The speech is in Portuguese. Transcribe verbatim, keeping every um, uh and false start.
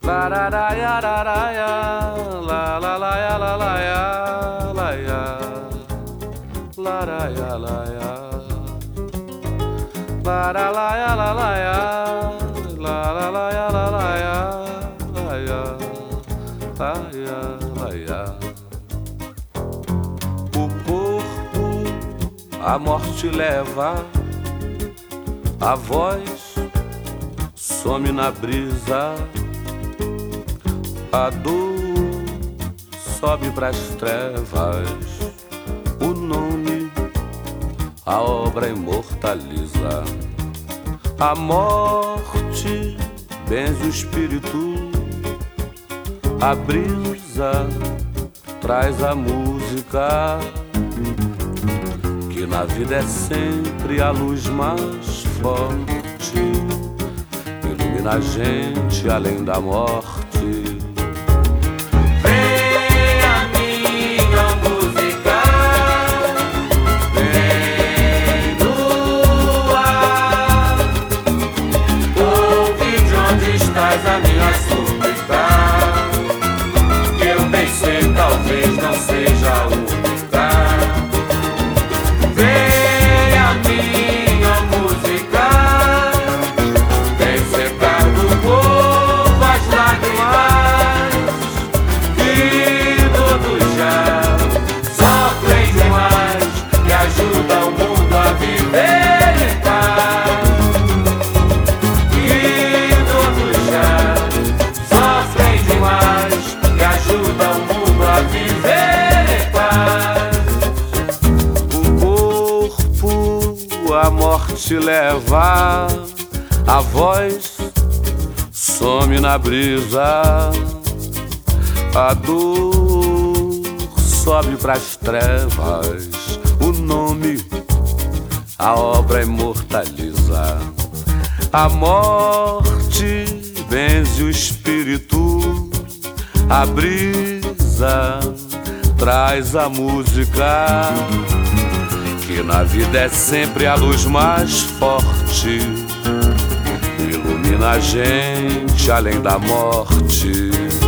Lararaiararaia, la la la ya la la ya la ya, laraia la ya, lara la ya la la ya, la la la ya la la ya, la ya, la ya, la ya. O corpo a morte leva, a voz some na brisa. A dor sobe pras trevas, o nome, a obra imortaliza. A morte benze o espírito, a brisa traz a música, que na vida é sempre a luz mais forte, ilumina a gente além da morte. A minha súplica, que eu bem sei, talvez não seja a única. Vem a minha música, vem secar do povo as lágrimas, que todos já sofrem demais, e ajuda o mundo a viver em paz. A morte leva, a voz some na brisa, a dor sobe pras trevas, o nome, a obra imortaliza. A morte benze o espírito, a brisa traz a música, que na vida é sempre a luz mais forte, ilumina a gente além da morte.